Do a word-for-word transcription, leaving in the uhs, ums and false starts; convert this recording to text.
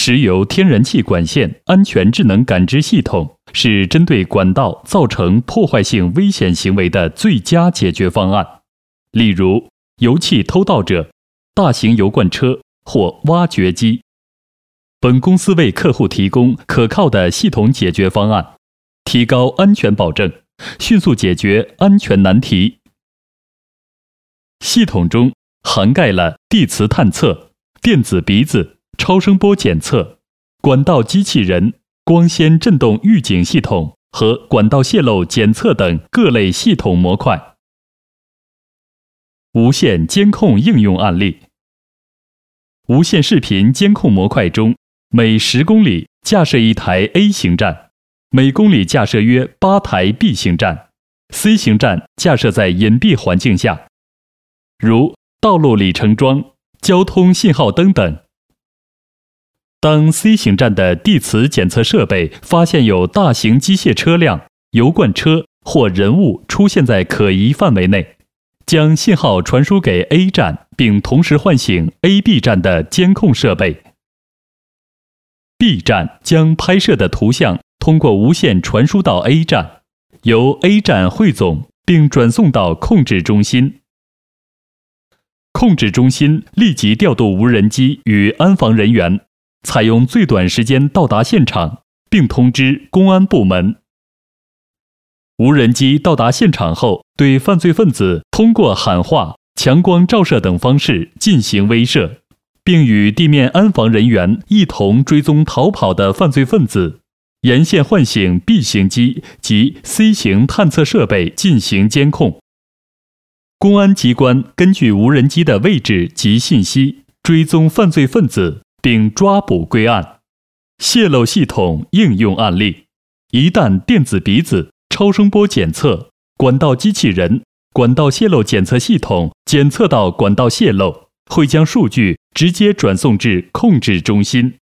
石油天然气管线安全智能感知系统是针对管道造成破坏性危险行为的最佳解决方案，例如油气偷盗者、大型油罐车或挖掘机。本公司为客户提供可靠的系统解决方案，提高安全保证，迅速解决安全难题。系统中涵盖了地磁探测、电子鼻子、超声波检测、管道机器人、光纤振动预警系统和管道泄漏检测等各类系统模块。无线监控应用案例。无线视频监控模块中，每十公里架设一台 A 型站，每公里架设约八台 B 型站 ，C 型站架设在隐蔽环境下，如道路里程桩、交通信号灯等。当 C 型站的地磁检测设备发现有大型机械车辆、油罐车或人物出现在可疑范围内，将信号传输给 A 站，并同时唤醒 A、B 站的监控设备。B 站将拍摄的图像通过无线传输到 A 站，由 A 站汇总并转送到控制中心。控制中心立即调度无人机与安防人员，采用最短时间到达现场，并通知公安部门。无人机到达现场后，对犯罪分子通过喊话、强光照射等方式进行威慑，并与地面安防人员一同追踪逃跑的犯罪分子，沿线唤醒 B 型机及 C 型探测设备进行监控。公安机关根据无人机的位置及信息，追踪犯罪分子并抓捕归案。泄漏系统应用案例：一旦电子鼻子、超声波检测、管道机器人、管道泄漏检测系统检测到管道泄漏，会将数据直接转送至控制中心。